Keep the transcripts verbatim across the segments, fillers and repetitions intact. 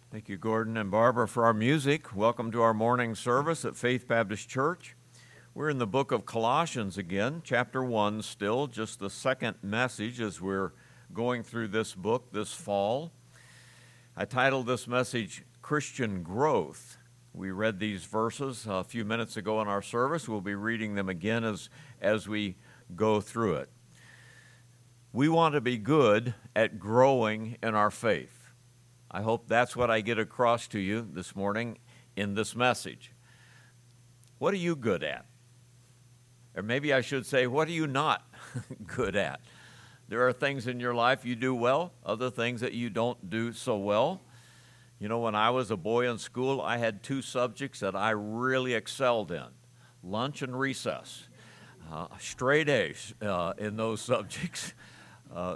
Thank you, Gordon and Barbara, for our music. Welcome to our morning service at Faith Baptist Church. We're in the book of Colossians again, chapter one still, just the second message as we're going through this book this fall. I titled this message, Christian Growth. We read these verses a few minutes ago in our service. We'll be reading them again as, as we go through it. We want to be good at growing in our faith. I hope that's what I get across to you this morning in this message. What are you good at? Or maybe I should say, what are you not good at? There are things in your life you do well, other things that you don't do so well. You know, when I was a boy in school, I had two subjects that I really excelled in, lunch and recess. Uh, straight A's uh, in those subjects. Uh,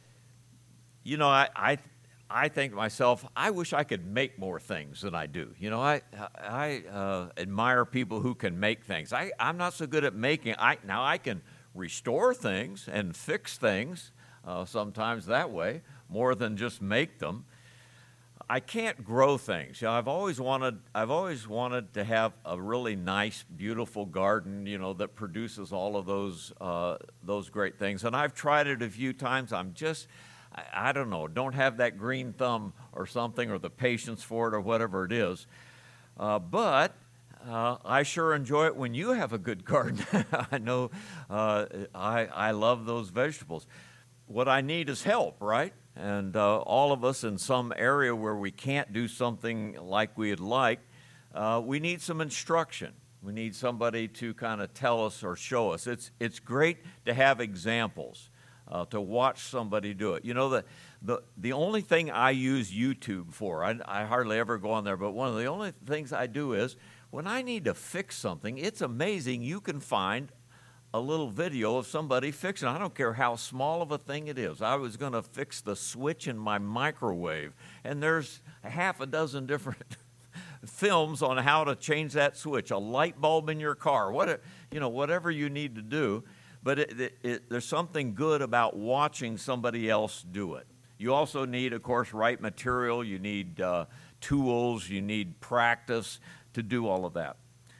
you know, I... I I think to myself, I wish I could make more things than I do. You know, I I uh, admire people who can make things. I, I'm not so good at making. I Now, I can restore things and fix things uh, sometimes that way, more than just make them. I can't grow things. You know, I've always wanted I've always wanted to have a really nice, beautiful garden, you know, that produces all of those uh, those great things. And I've tried it a few times. I'm just... I don't know, don't have that green thumb or something, or the patience for it, or whatever it is. Uh, but uh, I sure enjoy it when you have a good garden. I know uh, I, I love those vegetables. What I need is help, right? And uh, all of us in some area where we can't do something like we'd like, uh, we need some instruction. We need somebody to kind of tell us or show us. It's, it's great to have examples. Uh, to watch somebody do it. You know, the, the the only thing I use YouTube for, I, I hardly ever go on there, but one of the only things I do is, when I need to fix something, it's amazing you can find a little video of somebody fixing it. I don't care how small of a thing it is. I was going to fix the switch in my microwave, and there's a half a dozen different films on how to change that switch, a light bulb in your car, what, you know, whatever you need to do. But it, it, it, there's something good about watching somebody else do it. You also need, of course, right material. You need uh, tools. You need practice to do all of that.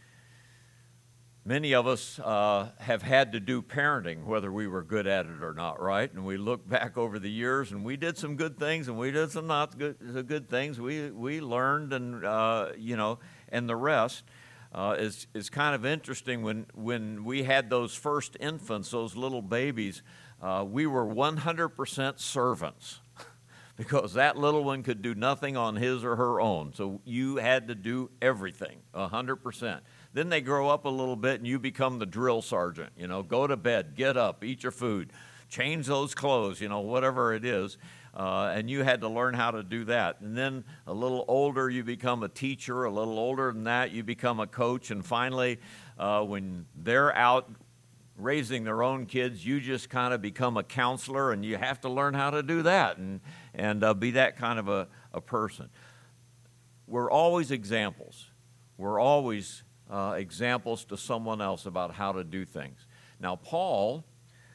Many of us uh, have had to do parenting, whether we were good at it or not, right? And we look back over the years, and we did some good things, and we did some not good, good things. We we learned, and uh, you know, and the rest. Uh, is is kind of interesting. When when we had those first infants, those little babies, uh, we were one hundred percent servants because that little one could do nothing on his or her own. So you had to do everything, one hundred percent. Then they grow up a little bit and you become the drill sergeant. You know, go to bed, get up, eat your food, change those clothes, you know, whatever it is. Uh, and you had to learn how to do that. And then a little older, you become a teacher. A little older than that, you become a coach. And finally, uh, when they're out raising their own kids, you just kind of become a counselor, and you have to learn how to do that and, and uh, be that kind of a, a person. We're always examples. We're always uh, examples to someone else about how to do things. Now, Paul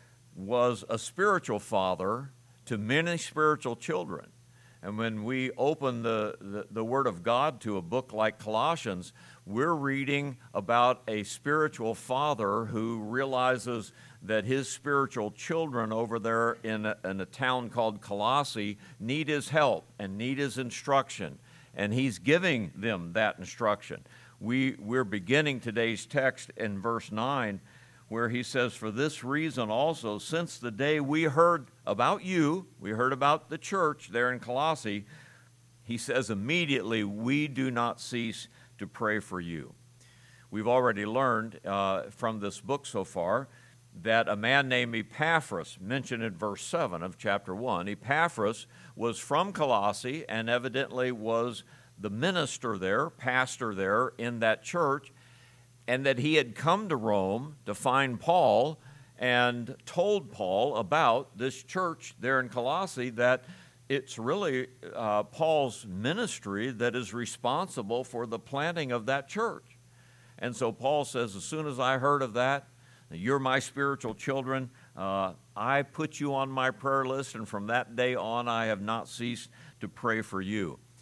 was a spiritual father to many spiritual children. And when we open the, the, the Word of God to a book like Colossians, we're reading about a spiritual father who realizes that his spiritual children over there in a, in a town called Colossae need his help and need his instruction. And he's giving them that instruction. We, we're beginning today's text in verse nine, where he says, for this reason also, since the day we heard about you, we heard about the church there in Colossae, he says immediately, we do not cease to pray for you. We've already learned uh, from this book so far that a man named Epaphras, mentioned in verse seven of chapter one, Epaphras was from Colossae and evidently was the minister there, pastor there in that church, and that he had come to Rome to find Paul and told Paul about this church there in Colossae, that it's really uh, Paul's ministry that is responsible for the planting of that church. And so Paul says, as soon as I heard of that, you're my spiritual children, uh, I put you on my prayer list, and from that day on I have not ceased to pray for you.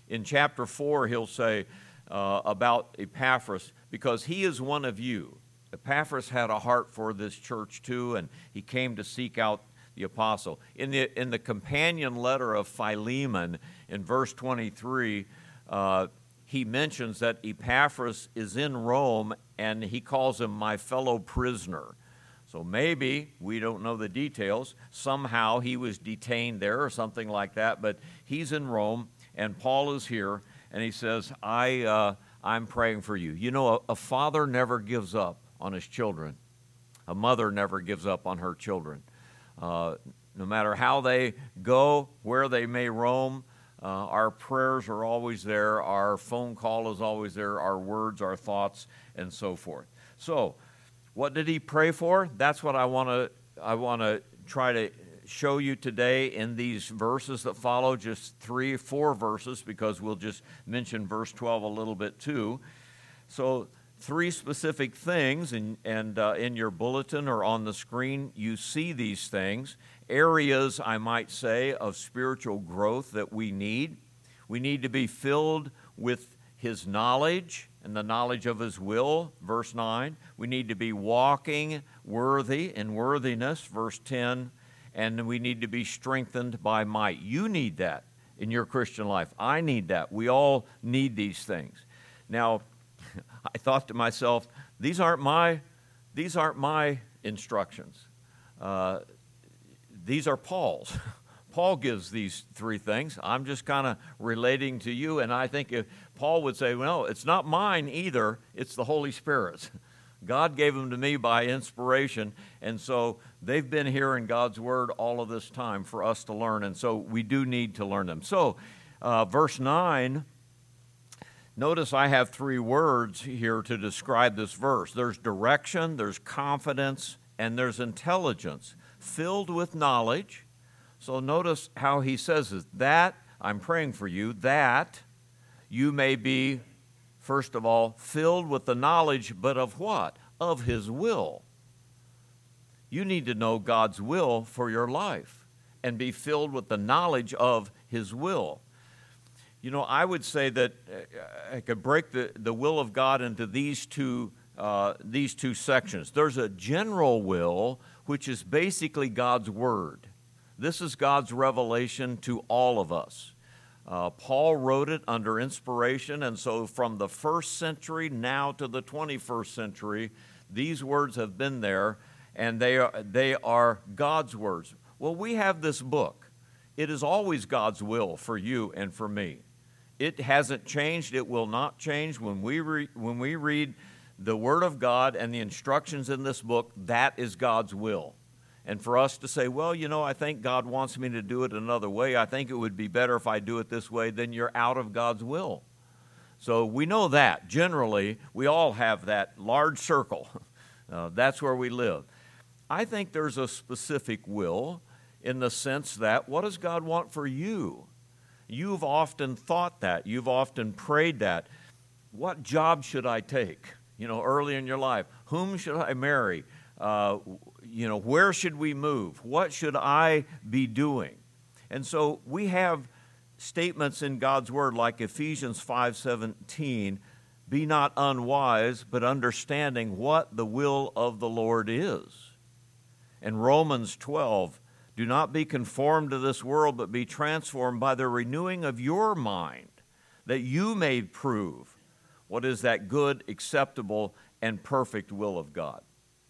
In chapter four, he'll say uh, about Epaphras, because he is one of you. Epaphras had a heart for this church too, and he came to seek out the apostle. In the, in the companion letter of Philemon, in verse twenty-three, uh, he mentions that Epaphras is in Rome, and he calls him my fellow prisoner. So maybe, we don't know the details, somehow he was detained there or something like that, but he's in Rome, and Paul is here, and he says, I, uh, I'm praying for you. You know, a, a father never gives up on his children. A mother never gives up on her children. Uh, no matter how they go, where they may roam, uh, our prayers are always there, our phone call is always there, our words, our thoughts, and so forth. So, what did he pray for? That's what I want to I want to try to show you today in these verses that follow, just three, four verses, because we'll just mention verse twelve a little bit too. So three specific things, and, and uh, in your bulletin or on the screen, you see these things, areas, I might say, of spiritual growth that we need. We need to be filled with his knowledge and the knowledge of his will, verse nine. We need to be walking worthy in worthiness, verse ten. And we need to be strengthened by might. You need that in your Christian life. I need that. We all need these things. Now, I thought to myself, these aren't my, these aren't my instructions. Uh, these are Paul's. Paul gives these three things. I'm just kind of relating to you, and I think if Paul would say, well, it's not mine either, it's the Holy Spirit's. God gave them to me by inspiration, and so they've been here in God's Word all of this time for us to learn, and so we do need to learn them. So, uh, verse nine, notice I have three words here to describe this verse. There's direction, there's confidence, and there's intelligence, filled with knowledge. So notice how he says it, that, I'm praying for you, that you may be, first of all, filled with the knowledge, but of what? Of his will. You need to know God's will for your life and be filled with the knowledge of his will. You know, I would say that I could break the, the will of God into these two, uh, these two sections. There's a general will, which is basically God's word. This is God's revelation to all of us. Uh, Paul wrote it under inspiration, and so from the first century now to the twenty-first century, these words have been there, and they are, they are God's words. Well, we have this book. It is always God's will for you and for me. It hasn't changed. It will not change. When we, re- when we read the Word of God and the instructions in this book, that is God's will. And for us to say, well, you know, I think God wants me to do it another way. I think it would be better if I do it this way. Then you're out of God's will. So we know that. Generally, we all have that large circle. Uh, that's where we live. I think there's a specific will in the sense that, what does God want for you? You've often thought that. You've often prayed that. What job should I take? You know, early in your life. Whom should I marry? Uh, you know, where should we move? What should I be doing? And so we have statements in God's Word like Ephesians five seventeen, be not unwise, but understanding what the will of the Lord is. And Romans twelve, do not be conformed to this world, but be transformed by the renewing of your mind, that you may prove what is that good, acceptable, and perfect will of God.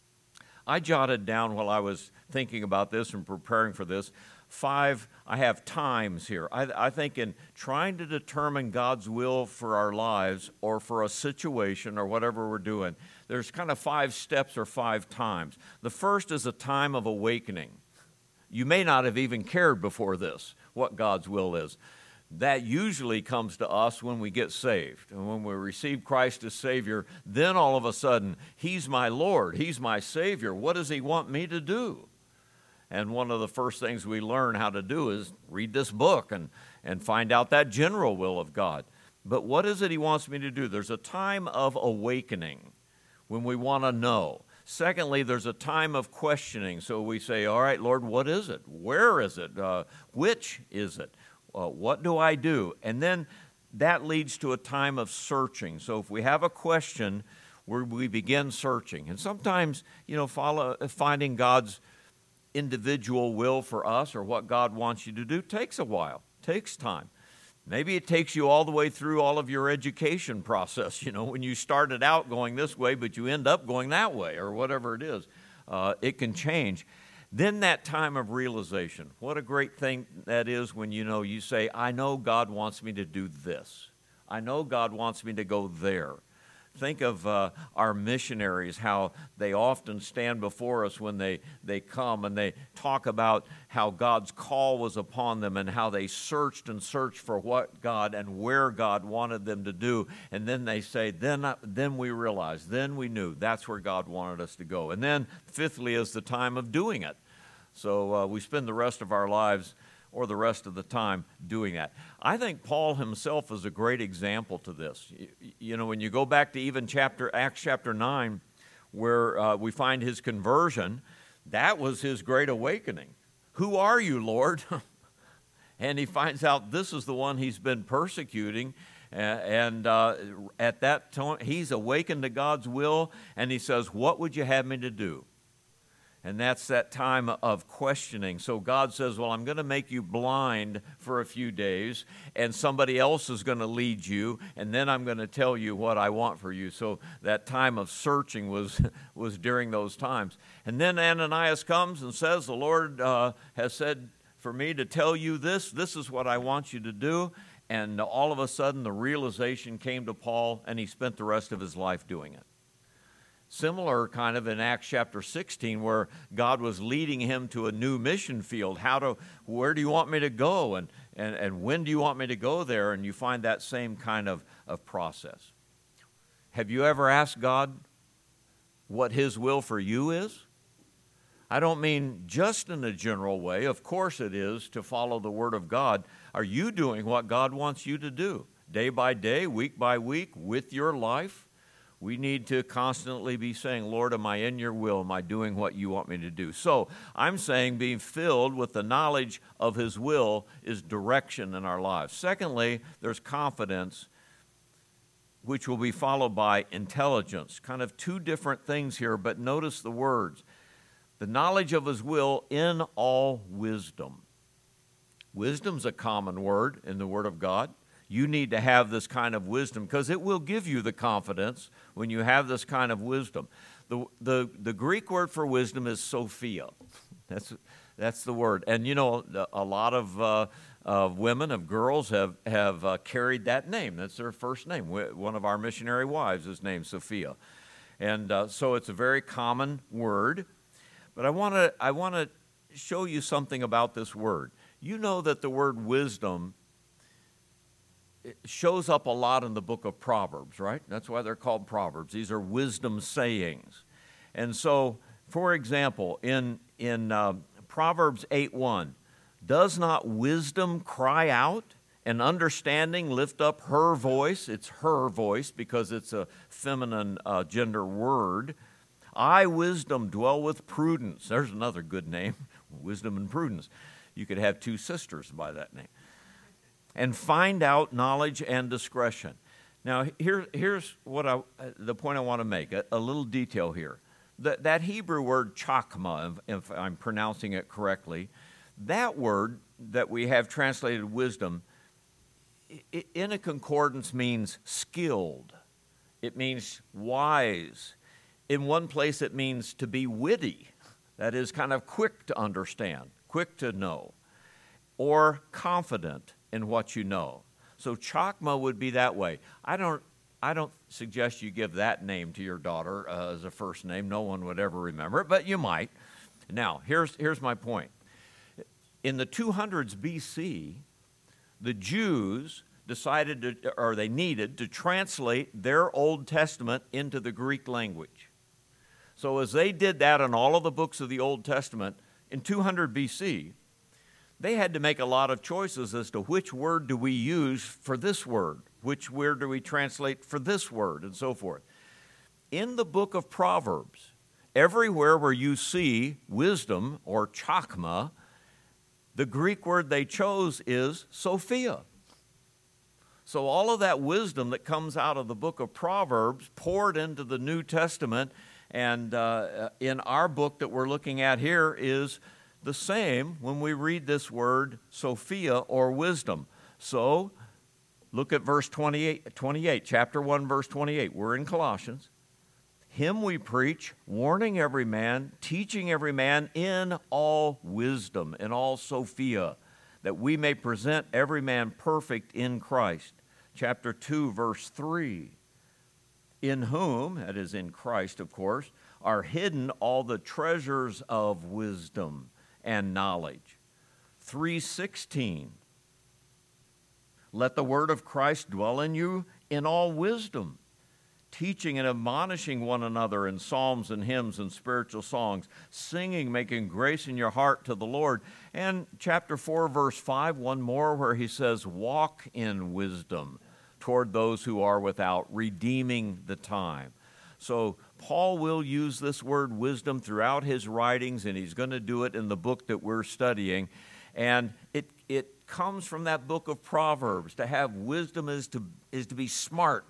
I jotted down while I was thinking about this and preparing for this, five, I have times here. I, I think in trying to determine God's will for our lives or for a situation or whatever we're doing, there's kind of five steps or five times. The first is a time of awakening. You may not have even cared before this, what God's will is. That usually comes to us when we get saved. And when we receive Christ as Savior, then all of a sudden, He's my Lord, He's my Savior. What does He want me to do? And one of the first things we learn how to do is read this book and, and find out that general will of God. But what is it He wants me to do? There's a time of awakening when we want to know. Secondly, there's a time of questioning. So we say, all right, Lord, what is it? Where is it? Uh, which is it? Uh, what do I do? And then that leads to a time of searching. So if we have a question, where we begin searching. And sometimes, you know, follow, finding God's individual will for us or what God wants you to do takes a while, takes time. Maybe it takes you all the way through all of your education process, you know, when you started out going this way, but you end up going that way or whatever it is. Uh, it can change. Then that time of realization, what a great thing that is when, you know, you say, I know God wants me to do this. I know God wants me to go there. Think of uh, our missionaries, how they often stand before us when they, they come and they talk about how God's call was upon them and how they searched and searched for what God and where God wanted them to do. And then they say, then, I, then we realized, then we knew that's where God wanted us to go. And then fifthly is the time of doing it. So uh, we spend the rest of our lives or the rest of the time doing that. I think Paul himself is a great example to this. You, you know, when you go back to even chapter Acts chapter nine, where uh, we find his conversion, that was his great awakening. Who are you, Lord? And he finds out this is the one he's been persecuting. And uh, at that time, he's awakened to God's will, and he says, what would you have me to do? And that's that time of questioning. So God says, well, I'm going to make you blind for a few days, and somebody else is going to lead you, and then I'm going to tell you what I want for you. So that time of searching was, was during those times. And then Ananias comes and says, the Lord uh, has said for me to tell you this. This is what I want you to do. And all of a sudden, the realization came to Paul, and he spent the rest of his life doing it. Similar kind of in Acts chapter sixteen, where God was leading him to a new mission field. How to, where do you want me to go? And, and, and when do you want me to go there? And you find that same kind of, of process. Have you ever asked God what his will for you is? I don't mean just in a general way. Of course it is to follow the Word of God. Are you doing what God wants you to do? Day by day, week by week, with your life? We need to constantly be saying, Lord, am I in your will? Am I doing what you want me to do? So I'm saying being filled with the knowledge of his will is direction in our lives. Secondly, there's confidence, which will be followed by intelligence. Kind of two different things here, but notice the words. The knowledge of his will in all wisdom. Wisdom's a common word in the Word of God. You need to have this kind of wisdom because it will give you the confidence when you have this kind of wisdom. The, the, the Greek word for wisdom is Sophia. That's, that's the word. And, you know, a lot of, uh, of women, of girls have, have uh, carried that name. That's their first name. One of our missionary wives is named Sophia. And uh, so it's a very common word. But I want to I want to show you something about this word. You know that the word wisdom, it shows up a lot in the book of Proverbs, right? That's why they're called Proverbs. These are wisdom sayings. And so, for example, in, in uh, Proverbs eight one, does not wisdom cry out and understanding lift up her voice? It's her voice because it's a feminine uh, gender word. I, wisdom, dwell with prudence. There's another good name, wisdom and prudence. You could have two sisters by that name. And find out knowledge and discretion. Now, here, here's what I, the point I want to make, a, a little detail here. That, that Hebrew word chakma, if, if I'm pronouncing it correctly, that word that we have translated wisdom, it, in a concordance means skilled. It means wise. In one place, it means to be witty. That is kind of quick to understand, quick to know, or confident in what you know. So chakma would be that way. I don't I don't suggest you give that name to your daughter uh, as a first name. No one would ever remember it, but you might. Now, here's here's my point. In the two hundreds B C, the Jews decided to, or they needed to translate their Old Testament into the Greek language. So as they did that in all of the books of the Old Testament in two hundred B C, they had to make a lot of choices as to which word do we use for this word, which word do we translate for this word, and so forth. In the book of Proverbs, everywhere where you see wisdom or chakma, the Greek word they chose is Sophia. So all of that wisdom that comes out of the book of Proverbs poured into the New Testament, and uh, in our book that we're looking at here is the same when we read this word Sophia, or wisdom. So look at verse twenty-eight, twenty-eight, chapter one, verse twenty-eight. We're in Colossians. Him we preach, warning every man, teaching every man in all wisdom, in all Sophia, that we may present every man perfect in Christ. Chapter two, verse three. In whom, that is in Christ, of course, are hidden all the treasures of wisdom and knowledge. three sixteen. Let the word of Christ dwell in you in all wisdom, teaching and admonishing one another in psalms and hymns and spiritual songs, singing, making grace in your heart to the Lord. And chapter four, verse five, one more where he says, walk in wisdom toward those who are without, redeeming the time. So Paul will use this word wisdom throughout his writings, and he's going to do it in the book that we're studying. And it it comes from that book of Proverbs. To have wisdom is to is to be smart,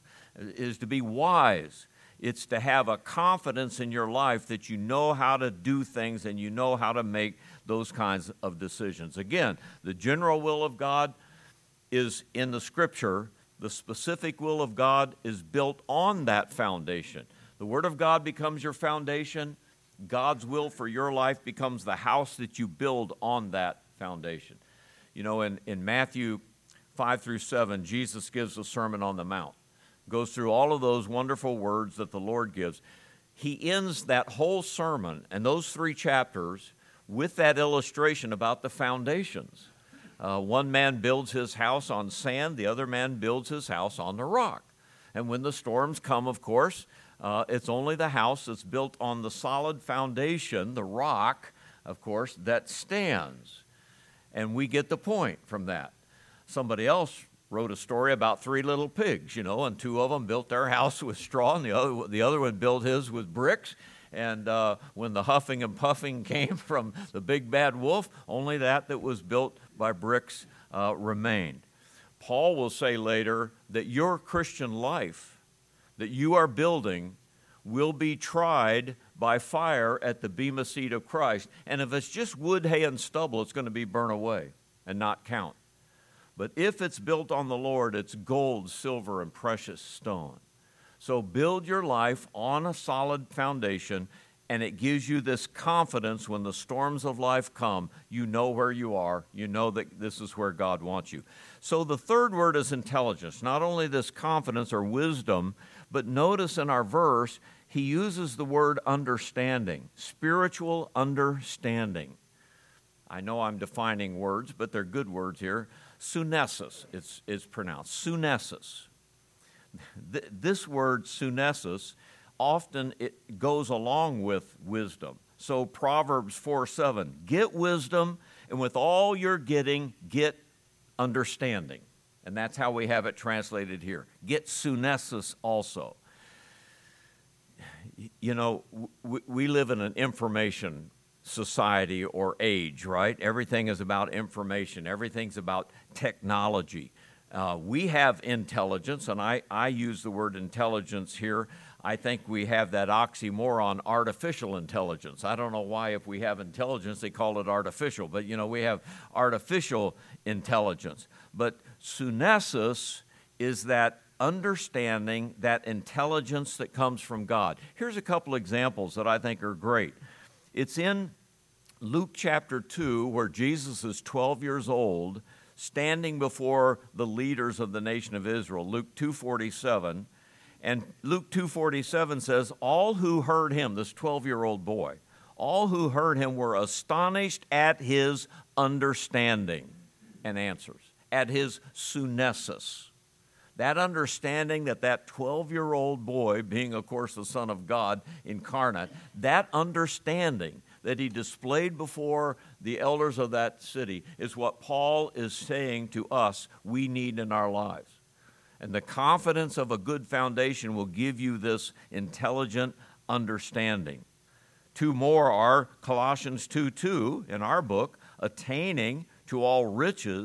is to be wise. It's to have a confidence in your life that you know how to do things and you know how to make those kinds of decisions. Again, the general will of God is in the Scripture. The specific will of God is built on that foundation. The Word of God becomes your foundation. God's will for your life becomes the house that you build on that foundation. You know, in, in Matthew five through seven, Jesus gives the Sermon on the Mount. Goes through all of those wonderful words that the Lord gives. He ends that whole sermon and those three chapters with that illustration about the foundations. Uh, one man builds his house on sand, the other man builds his house on the rock. And when the storms come, of course, uh, it's only the house that's built on the solid foundation, the rock, of course, that stands. And we get the point from that. Somebody else wrote a story about three little pigs, you know, and two of them built their house with straw, and the other, the other one built his with bricks. And uh, when the huffing and puffing came from the big bad wolf, only that that was built by bricks uh, remained. Paul will say later that your Christian life that you are building will be tried by fire at the bema seat of Christ. And if it's just wood, hay, and stubble, it's going to be burned away and not count. But if it's built on the Lord, it's gold, silver, and precious stone. So build your life on a solid foundation, and it gives you this confidence when the storms of life come. You know where you are. You know that this is where God wants you. So the third word is intelligence. Not only this confidence or wisdom, but notice in our verse, he uses the word understanding, spiritual understanding. I know I'm defining words, but they're good words here. Sunesis, it's, it's pronounced, sunesis. This word, sunesis, often it goes along with wisdom. So Proverbs four seven, get wisdom, and with all you're getting, get understanding. And that's how we have it translated here. Get sunesis also. You know, we live in an information society or age, right? Everything is about information. Everything's about technology. Uh, we have intelligence, and I, I use the word intelligence here. I think we have that oxymoron, artificial intelligence. I don't know why if we have intelligence, they call it artificial, but you know, we have artificial intelligence. But sunesis is that understanding, that intelligence that comes from God. Here's a couple examples that I think are great. It's in Luke chapter two, where Jesus is twelve years old, standing before the leaders of the nation of Israel, Luke two forty-seven. And Luke two forty-seven says, all who heard him, this twelve-year-old boy, all who heard him were astonished at his understanding and answers, at his sunesis. That understanding that that twelve-year-old boy, being, of course, the Son of God incarnate, that understanding that he displayed before the elders of that city is what Paul is saying to us we need in our lives. And the confidence of a good foundation will give you this intelligent understanding. Two more are Colossians two two in our book, attaining to all riches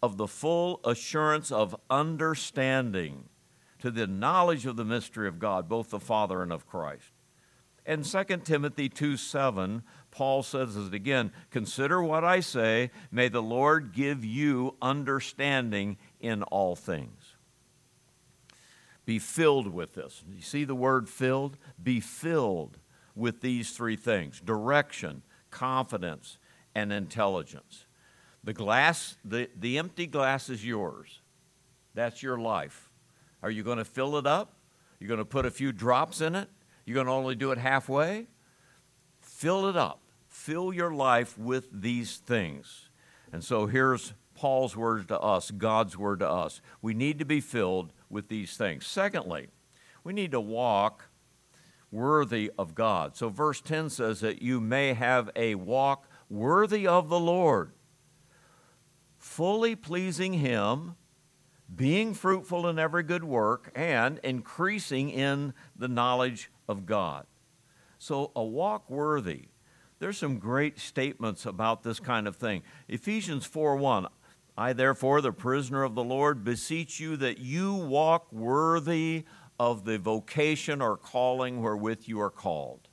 of the full assurance of understanding, to the knowledge of the mystery of God, both the Father and of Christ. And Second Timothy two seven, Paul says it again, consider what I say, may the Lord give you understanding in all things. Be filled with this. You see the word filled? Be filled with these three things: direction, confidence, and intelligence. The glass, the, the empty glass is yours. That's your life. Are you going to fill it up? You're going to put a few drops in it? You're going to only do it halfway? Fill it up. Fill your life with these things. And so here's Paul's word to us, God's word to us. We need to be filled with these things. Secondly, we need to walk worthy of God. So verse ten says that you may have a walk worthy of the Lord, fully pleasing Him, being fruitful in every good work, and increasing in the knowledge of God. So a walk worthy. There's some great statements about this kind of thing. Ephesians four one, I therefore, the prisoner of the Lord, beseech you that you walk worthy of the vocation or calling wherewith you are called.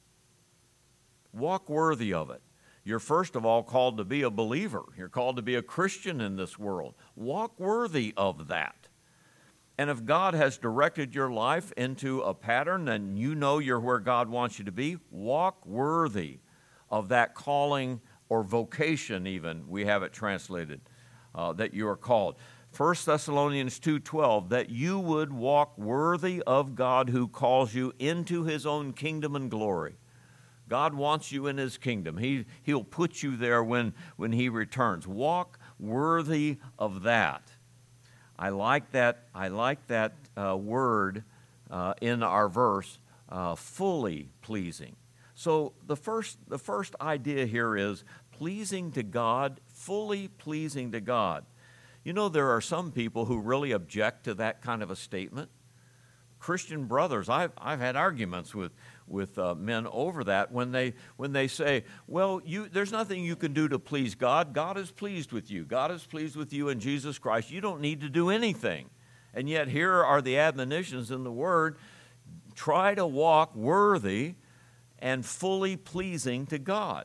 Walk worthy of it. You're first of all called to be a believer. You're called to be a Christian in this world. Walk worthy of that. And if God has directed your life into a pattern and you know you're where God wants you to be, walk worthy of that calling or vocation even, we have it translated, uh, that you are called. First Thessalonians two twelve, that you would walk worthy of God who calls you into His own kingdom and glory. God wants you in His kingdom. He, he'll put you there when, when He returns. Walk worthy of that. I like that, I like that uh, word uh, in our verse, uh, fully pleasing. So the first, the first idea here is pleasing to God, fully pleasing to God. You know, there are some people who really object to that kind of a statement. Christian brothers, I've, I've had arguments with, with uh, men over that when they, when they say, well, you, there's nothing you can do to please God. God is pleased with you. God is pleased with you in Jesus Christ. You don't need to do anything. And yet here are the admonitions in the Word. Try to walk worthy and fully pleasing to God.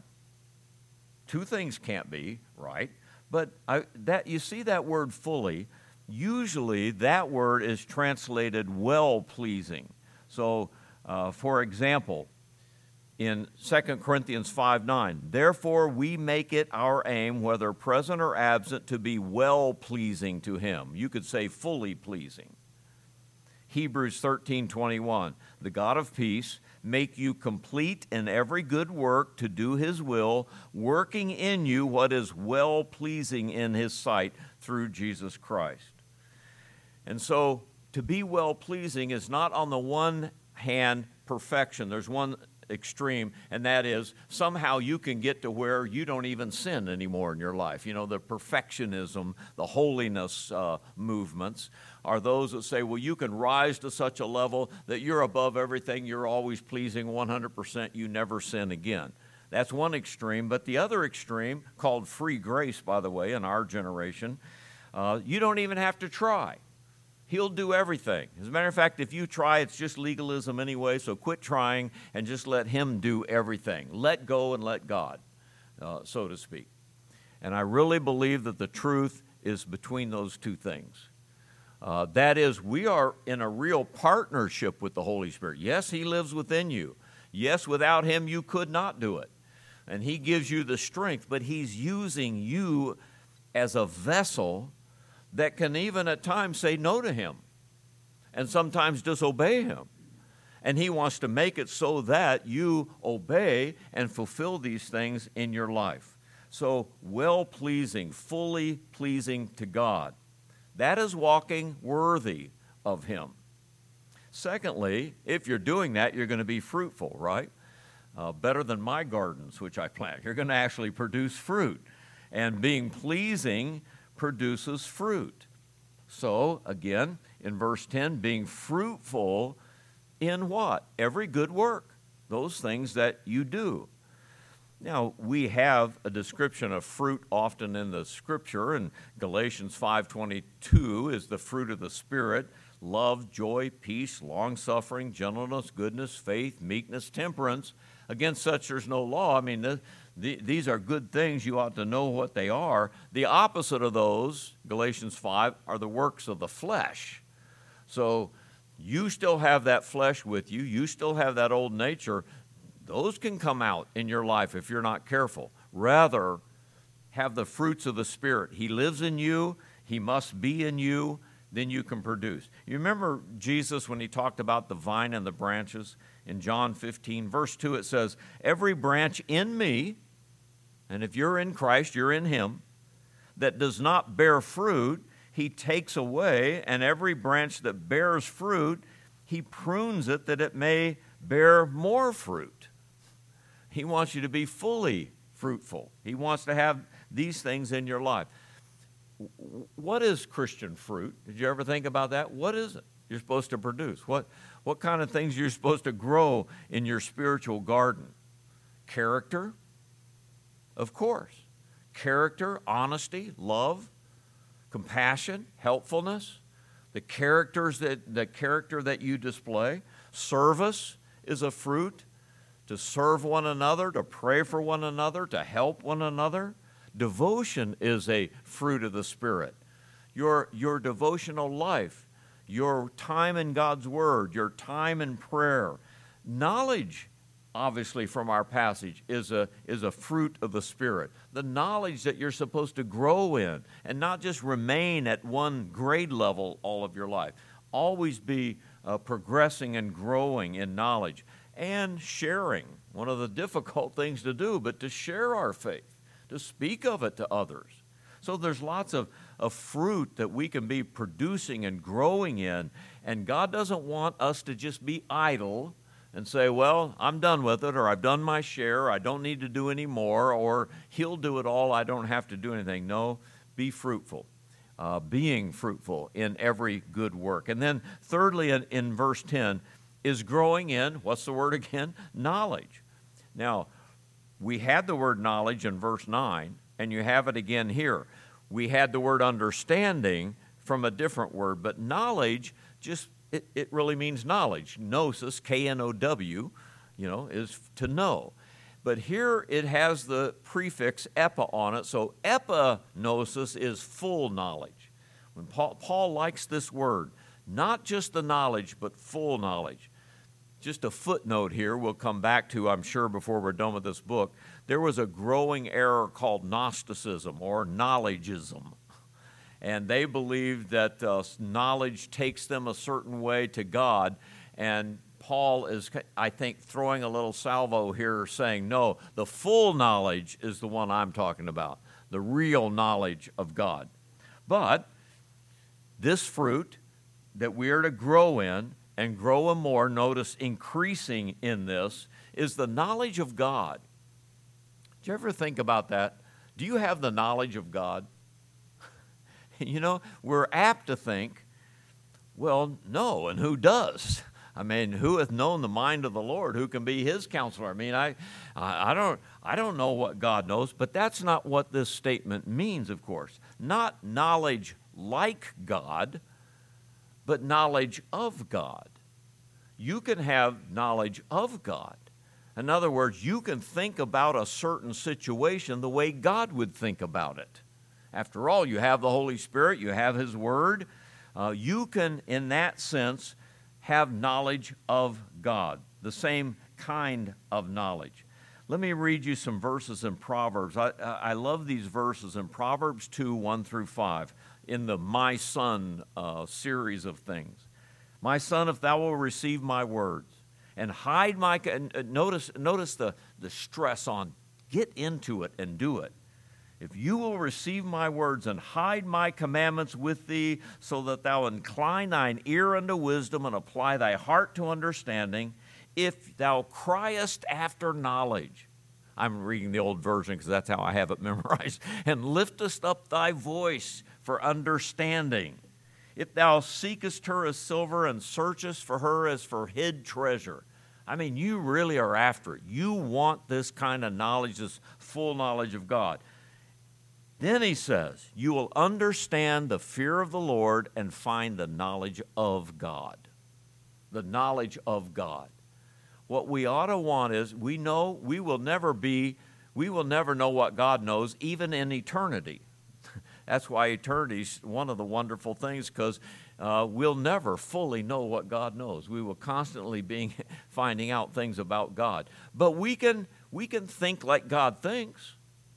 Two things can't be right, but I, that you see that word fully, usually that word is translated well-pleasing. So, uh, for example, in Second Corinthians five nine, therefore we make it our aim, whether present or absent, to be well-pleasing to Him. You could say fully pleasing. Hebrews thirteen twenty-one, the God of peace make you complete in every good work to do His will, working in you what is well-pleasing in His sight through Jesus Christ. And so to be well-pleasing is not on the one hand perfection. There's one extreme, and that is somehow you can get to where you don't even sin anymore in your life. You know, the perfectionism, the holiness uh, movements are those that say, well, you can rise to such a level that you're above everything, you're always pleasing one hundred percent, you never sin again. That's one extreme, but the other extreme, called free grace, by the way, in our generation, uh, you don't even have to try. He'll do everything. As a matter of fact, if you try, it's just legalism anyway, so quit trying and just let Him do everything. Let go and let God, uh, so to speak. And I really believe that the truth is between those two things. Uh, that is, we are in a real partnership with the Holy Spirit. Yes, He lives within you. Yes, without Him, you could not do it. And He gives you the strength, but He's using you as a vessel that can even at times say no to Him and sometimes disobey Him. And He wants to make it so that you obey and fulfill these things in your life. So, well-pleasing, fully pleasing to God. That is walking worthy of Him. Secondly, if you're doing that, you're going to be fruitful, right? Uh, better than my gardens, which I plant. You're going to actually produce fruit. And being pleasing produces fruit. So, again, in verse ten, being fruitful in what? Every good work. Those things that you do. Now, we have a description of fruit often in the Scripture, and Galatians five twenty-two is the fruit of the Spirit: love, joy, peace, long-suffering, gentleness, goodness, faith, meekness, temperance. Against such there's no law. I mean, the, the, these are good things. You ought to know what they are. The opposite of those, Galatians five, are the works of the flesh. So you still have that flesh with you. You still have that old nature. Those can come out in your life if you're not careful. Rather, have the fruits of the Spirit. He lives in you. He must be in you. Then you can produce. You remember Jesus when he talked about the vine and the branches? In John fifteen, verse two, it says, every branch in me, and if you're in Christ, you're in him, that does not bear fruit, he takes away, and every branch that bears fruit, he prunes it that it may bear more fruit. He wants you to be fully fruitful. He wants to have these things in your life. What is Christian fruit? Did you ever think about that? What is it you're supposed to produce? What, what kind of things you're supposed to grow in your spiritual garden? Character, of course. Character, honesty, love, compassion, helpfulness, the characters that the character that you display. Service is a fruit. To serve one another, to pray for one another, to help one another. Devotion is a fruit of the Spirit. Your, your devotional life, your time in God's Word, your time in prayer. Knowledge, obviously from our passage, is a, is a fruit of the Spirit. The knowledge that you're supposed to grow in and not just remain at one grade level all of your life. Always be uh, progressing and growing in knowledge. And sharing, one of the difficult things to do, but to share our faith, to speak of it to others. So there's lots of, of fruit that we can be producing and growing in, and God doesn't want us to just be idle and say, well, I'm done with it, or I've done my share, I don't need to do any more, or He'll do it all, I don't have to do anything. No, be fruitful. Uh, being fruitful in every good work. And then thirdly, in, in verse ten, is growing in, what's the word again? Knowledge. Now, we had the word knowledge in verse nine, and you have it again here. We had the word understanding from a different word, but knowledge, just, it, it really means knowledge. Gnosis, K N O W, you know, is to know. But here it has the prefix epa on it, so epignosis is full knowledge. When Paul, Paul likes this word, not just the knowledge, but full knowledge. Just a footnote here we'll come back to, I'm sure, before we're done with this book. There was a growing error called Gnosticism or knowledgeism. And they believed that uh, knowledge takes them a certain way to God. And Paul is, I think, throwing a little salvo here saying, no, the full knowledge is the one I'm talking about, the real knowledge of God. But this fruit that we are to grow in and grow in more, notice increasing in this, is the knowledge of God. Do you ever think about that? Do you have the knowledge of God? You know, we're apt to think, well, no, and who does? I mean, who hath known the mind of the Lord? Who can be His counselor? I mean, I, I don't, I don't know what God knows, but that's not what this statement means, of course. Not knowledge like God, but knowledge of God. You can have knowledge of God. In other words, you can think about a certain situation the way God would think about it. After all, you have the Holy Spirit, you have His Word. Uh, you can, in that sense, have knowledge of God, the same kind of knowledge. Let me read you some verses in Proverbs. I, I love these verses in Proverbs two, one through five, in the My Son uh, series of things. My son, if thou wilt receive my words and hide my, and notice, notice the, the stress on get into it and do it. If you will receive my words and hide my commandments with thee, so that thou incline thine ear unto wisdom and apply thy heart to understanding, if thou criest after knowledge. I'm reading the old version because that's how I have it memorized. And liftest up thy voice for understanding. If thou seekest her as silver and searchest for her as for hid treasure. I mean, you really are after it. You want this kind of knowledge, this full knowledge of God. Then he says, you will understand the fear of the Lord and find the knowledge of God. The knowledge of God. What we ought to want is, we know we will never be, we will never know what God knows, even in eternity. That's why eternity is one of the wonderful things, because uh, we'll never fully know what God knows. We will constantly be finding out things about God. But we can, we can think like God thinks.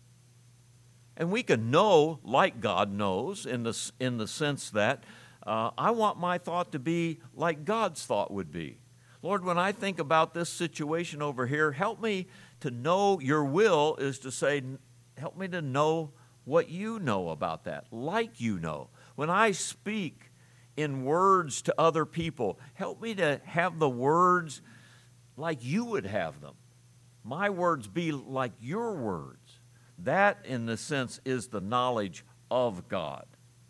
And we can know like God knows, in the, in the sense that uh, I want my thought to be like God's thought would be. Lord, when I think about this situation over here, help me to know your will is to say, help me to know what you know about that, like you know. When I speak in words to other people, help me to have the words like you would have them. My words be like your words. That, in the sense, is the knowledge of God.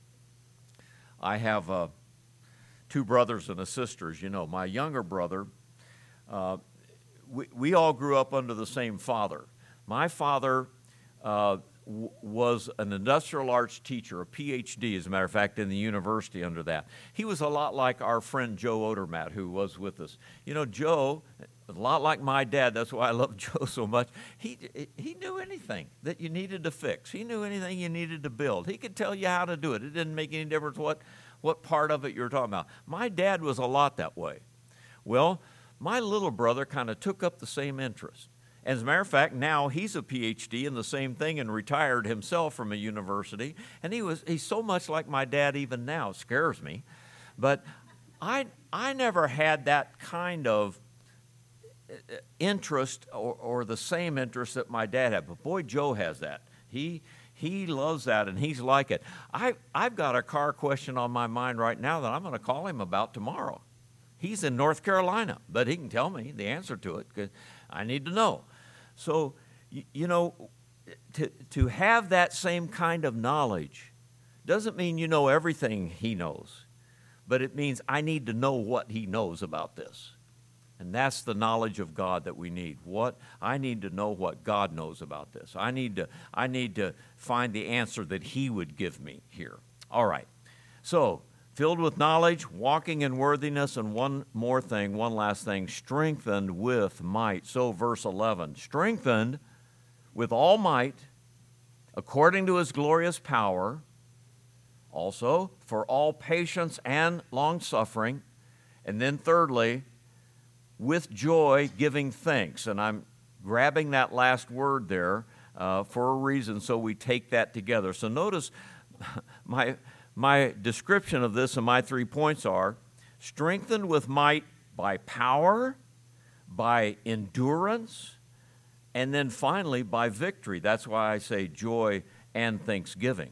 I have uh, two brothers and a sister, as you know. My younger brother, uh, we, we all grew up under the same father. My father uh, w- was an industrial arts teacher, a P H D, as a matter of fact, in the university under that. He was a lot like our friend Joe Odermatt, who was with us. You know, Joe, a lot like my dad, that's why I love Joe so much. He he knew anything that you needed to fix. He knew anything you needed to build. He could tell you how to do it. It didn't make any difference what, what part of it you're talking about. My dad was a lot that way. Well, my little brother kind of took up the same interest. As a matter of fact, now he's a P H D in the same thing and retired himself from a university. And he was he's so much like my dad even now. It scares me. But I I never had that kind of interest or, or the same interest that my dad had. But boy, Joe has that. He he loves that, and he's like it. I, I've got a car question on my mind right now that I'm going to call him about tomorrow. He's in North Carolina, but he can tell me the answer to it because I need to know. So, you, you know, to, to have that same kind of knowledge doesn't mean you know everything he knows, but it means I need to know what he knows about this. And that's the knowledge of God that we need. What I need to know what God knows about this. I need to I need to find the answer that he would give me here. All right. So, filled with knowledge, walking in worthiness, and one more thing, one last thing, strengthened with might. So verse eleven, strengthened with all might, according to his glorious power, also for all patience and long-suffering, and then thirdly, with joy giving thanks. And I'm grabbing that last word there uh, for a reason, so we take that together. So notice my... My description of this and my three points are strengthened with might by power, by endurance, and then finally by victory. That's why I say joy and thanksgiving.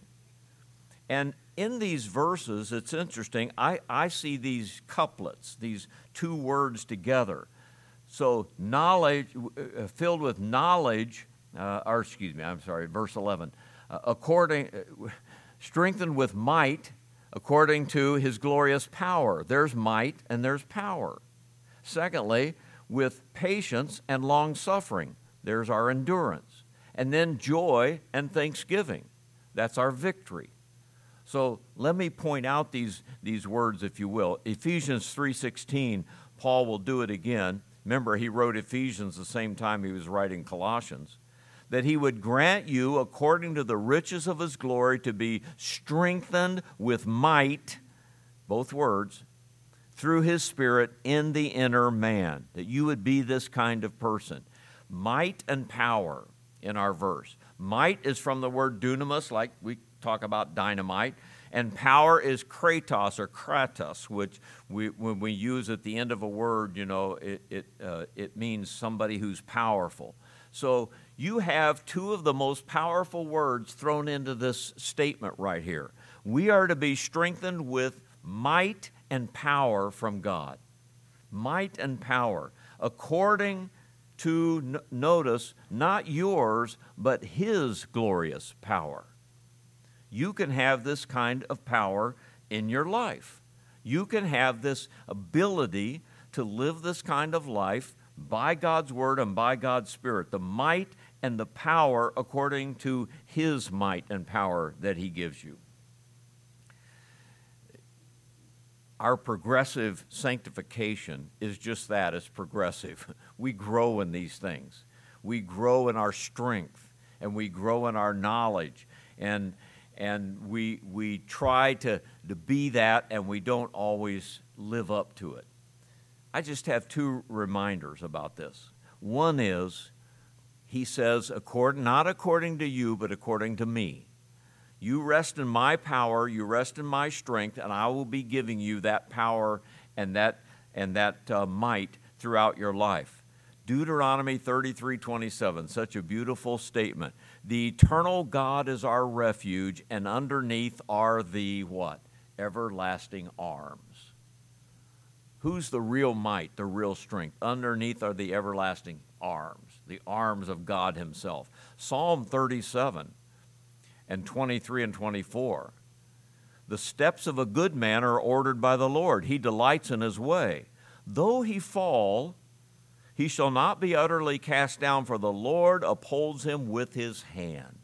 And in these verses, it's interesting, I, I see these couplets, these two words together. So knowledge, uh, filled with knowledge, uh, or excuse me, I'm sorry, verse eleven, uh, according... Uh, strengthened with might according to his glorious power. There's might and there's power. Secondly, with patience and long-suffering. There's our endurance. And then joy and thanksgiving. That's our victory. So let me point out these, these words, if you will. Ephesians three sixteen, Paul will do it again. Remember, he wrote Ephesians the same time he was writing Colossians. That he would grant you, according to the riches of his glory, to be strengthened with might, both words, through his Spirit in the inner man. That you would be this kind of person. Might and power in our verse. Might is from the word dunamis, like we talk about dynamite, and power is kratos or kratos, which we, when we use at the end of a word, you know, it, it, uh, it means somebody who's powerful. So you have two of the most powerful words thrown into this statement right here. We are to be strengthened with might and power from God. Might and power. According to, notice, not yours, but his glorious power. You can have this kind of power in your life. You can have this ability to live this kind of life by God's word and by God's Spirit, the might and the power according to His might and power that He gives you. Our progressive sanctification is just that, it's progressive. We grow in these things. We grow in our strength, and we grow in our knowledge, and and we we try to, to be that, and we don't always live up to it. I just have two reminders about this. One is, He says, according, not according to you, but according to me. You rest in my power, you rest in my strength, and I will be giving you that power and that and that uh, might throughout your life. Deuteronomy thirty-three twenty-seven, such a beautiful statement. The eternal God is our refuge, and underneath are the what? Everlasting arms. Who's the real might, the real strength? Underneath are the everlasting arms, the arms of God Himself. Psalm thirty-seven and twenty-three and twenty-four. The steps of a good man are ordered by the Lord. He delights in his way. Though he fall, he shall not be utterly cast down, for the Lord upholds him with His hand.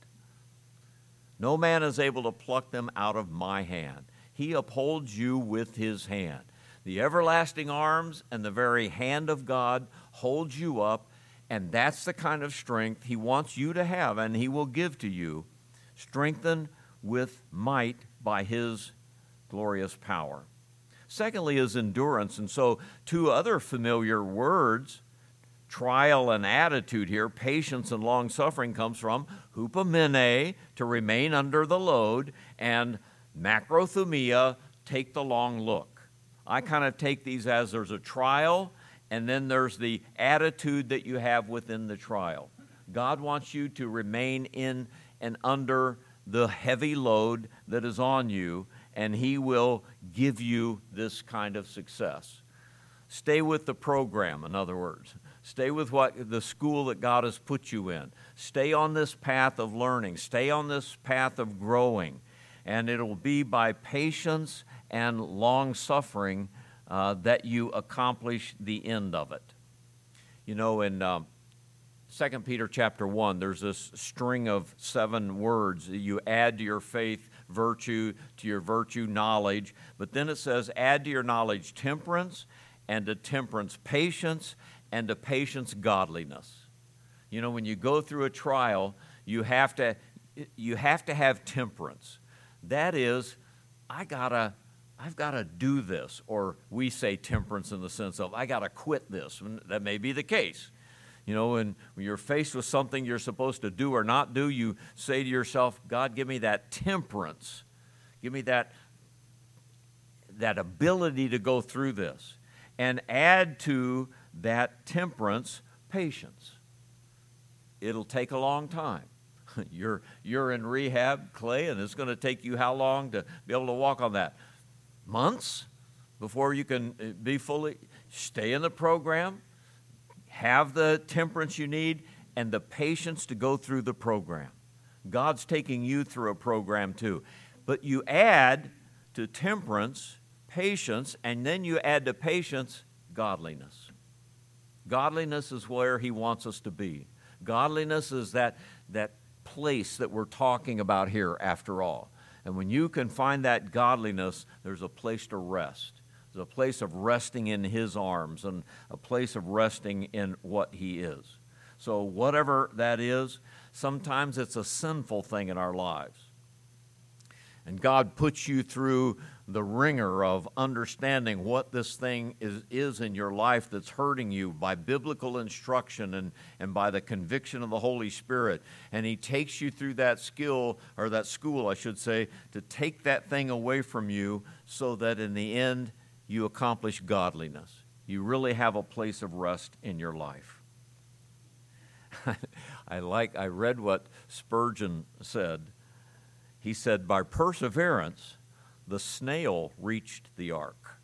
No man is able to pluck them out of my hand. He upholds you with His hand. The everlasting arms and the very hand of God holds you up, and that's the kind of strength He wants you to have, and He will give to you, strengthened with might by His glorious power. Secondly is endurance, and so two other familiar words, trial and attitude here, patience and long-suffering, comes from hupomene, to remain under the load, and macrothumia, take the long look. I kind of take these as there's a trial, and then there's the attitude that you have within the trial. God wants you to remain in and under the heavy load that is on you, and He will give you this kind of success. Stay with the program, in other words. Stay with what the school that God has put you in. Stay on this path of learning. Stay on this path of growing. And it'll be by patience and long-suffering uh, that you accomplish the end of it. You know, in um, Second Peter chapter one, there's this string of seven words. You add to your faith virtue, to your virtue knowledge. But then it says, add to your knowledge temperance, and to temperance patience, and to patience godliness. You know, when you go through a trial, you have to you have to have temperance. That is, I gotta, I've got to do this, or we say temperance in the sense of I got to quit this. And that may be the case. You know, when, when you're faced with something you're supposed to do or not do, you say to yourself, God, give me that temperance. Give me that, that ability to go through this. And add to that temperance patience. It'll take a long time. You're, you're in rehab, Clay, and it's going to take you how long to be able to walk on that? Months before you can be fully, stay in the program, have the temperance you need, and the patience to go through the program. God's taking you through a program too. But you add to temperance patience, and then you add to patience godliness. Godliness is where He wants us to be. Godliness is that, that place that we're talking about here after all. And when you can find that godliness, there's a place to rest. There's a place of resting in His arms and a place of resting in what He is. So whatever that is, sometimes it's a sinful thing in our lives. And God puts you through the ringer of understanding what this thing is, is in your life that's hurting you by biblical instruction and, and by the conviction of the Holy Spirit. And He takes you through that skill, or that school, I should say, to take that thing away from you so that in the end you accomplish godliness. You really have a place of rest in your life. I like, I read what Spurgeon said. He said, by perseverance, the snail reached the ark.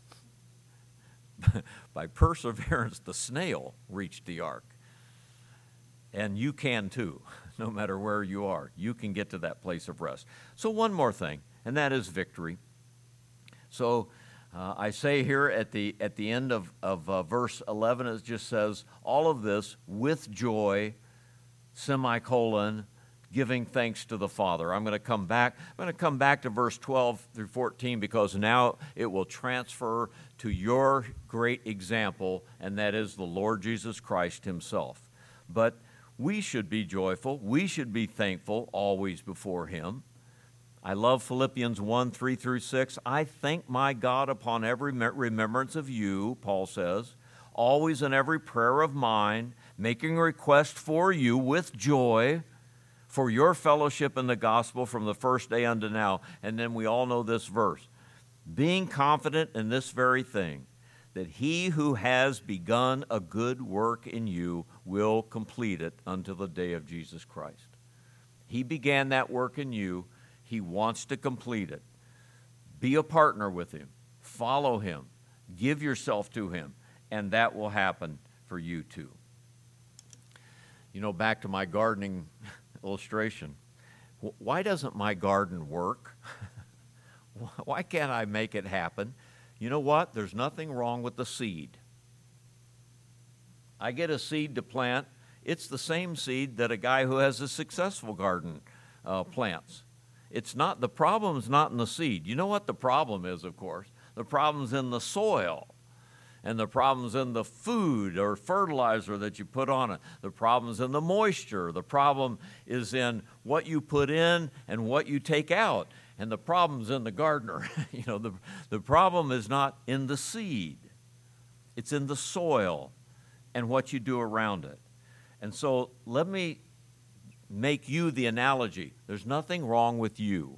By perseverance, the snail reached the ark. And you can too, no matter where you are. You can get to that place of rest. So one more thing, and that is victory. So Uh, I say here at the at the end of, of uh, verse eleven, it just says, all of this with joy, semicolon, giving thanks to the Father. I'm going to come back. I'm going to come back to verse twelve through fourteen because now it will transfer to your great example, and that is the Lord Jesus Christ himself. But we should be joyful. We should be thankful always before him. I love Philippians one, three through six. I thank my God upon every remembrance of you, Paul says, always in every prayer of mine, making request for you with joy for your fellowship in the gospel from the first day unto now. And then we all know this verse. Being confident in this very thing, that he who has begun a good work in you will complete it until the day of Jesus Christ. He began that work in you. He wants to complete it. Be a partner with him. Follow him. Give yourself to him. And that will happen for you too. You know, back to my gardening illustration. Why doesn't my garden work? Why can't I make it happen? You know what? There's nothing wrong with the seed. I get a seed to plant. It's the same seed that a guy who has a successful garden uh, plants. It's not, the problem's not in the seed. You know what the problem is, of course? The problem's in the soil. And the problem's in the food or fertilizer that you put on it. The problem's in the moisture. The problem is in what you put in and what you take out. And the problem's in the gardener. you know, the, the problem is not in the seed. It's in the soil and what you do around it. And so let me make you the analogy. There's nothing wrong with you.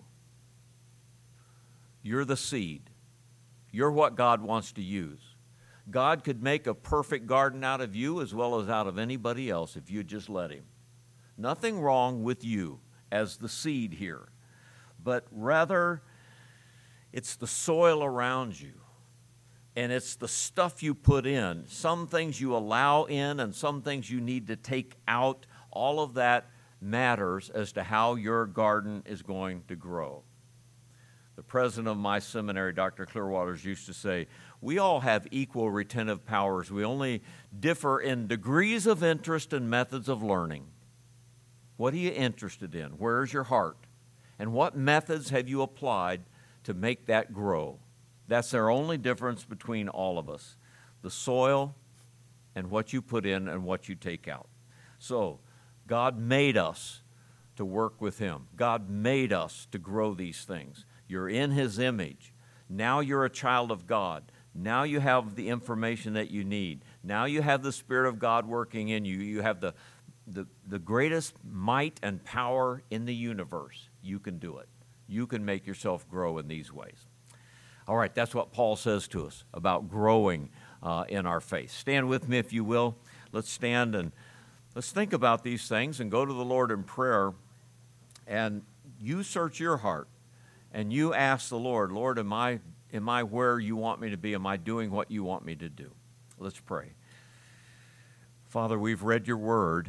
You're the seed. You're what God wants to use. God could make a perfect garden out of you as well as out of anybody else if you just let him. Nothing wrong with you as the seed here, but rather it's the soil around you. And it's the stuff you put in. Some things you allow in and some things you need to take out. All of that matters as to how your garden is going to grow. The president of my seminary, Doctor Clearwaters, used to say, we all have equal retentive powers. We only differ in degrees of interest and methods of learning. What are you interested in? Where is your heart? And what methods have you applied to make that grow? That's their only difference between all of us. The soil and what you put in and what you take out. So, God made us to work with him. God made us to grow these things. You're in his image. Now you're a child of God. Now you have the information that you need. Now you have the Spirit of God working in you. You have the, the, the greatest might and power in the universe. You can do it. You can make yourself grow in these ways. All right, that's what Paul says to us about growing uh, in our faith. Stand with me if you will. Let's stand and let's think about these things and go to the Lord in prayer. And you search your heart and you ask the Lord, Lord, am I, am I where you want me to be? Am I doing what you want me to do? Let's pray. Father, we've read your word,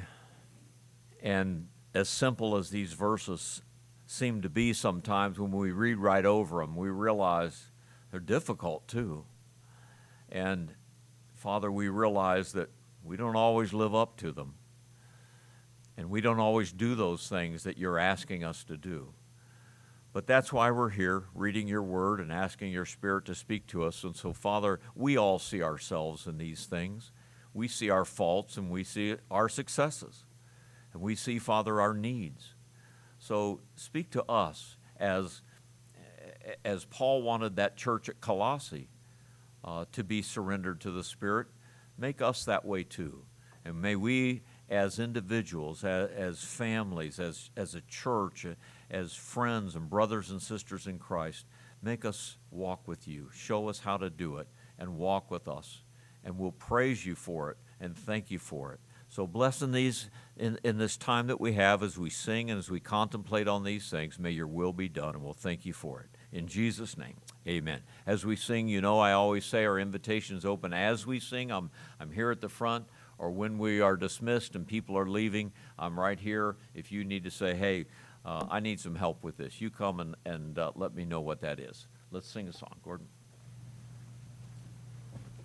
and as simple as these verses seem to be sometimes, when we read right over them, we realize they're difficult too. And Father, we realize that we don't always live up to them. And we don't always do those things that you're asking us to do. But that's why we're here, reading your word and asking your Spirit to speak to us. And so, Father, we all see ourselves in these things. We see our faults and we see our successes. And we see, Father, our needs. So speak to us as, as Paul wanted that church at Colossae uh, to be surrendered to the Spirit. Make us that way too. And may we, as individuals, as, as families, as, as a church, as friends and brothers and sisters in Christ, make us walk with you. Show us how to do it and walk with us. And we'll praise you for it and thank you for it. So bless in, these, in, in this time that we have as we sing and as we contemplate on these things, may your will be done, and we'll thank you for it. In Jesus' name, amen. As we sing, you know I always say our invitation is open as we sing. I'm, I'm here at the front, or when we are dismissed and people are leaving, I'm right here. If you need to say, hey, uh, I need some help with this, you come and, and uh, let me know what that is. Let's sing a song, Gordon.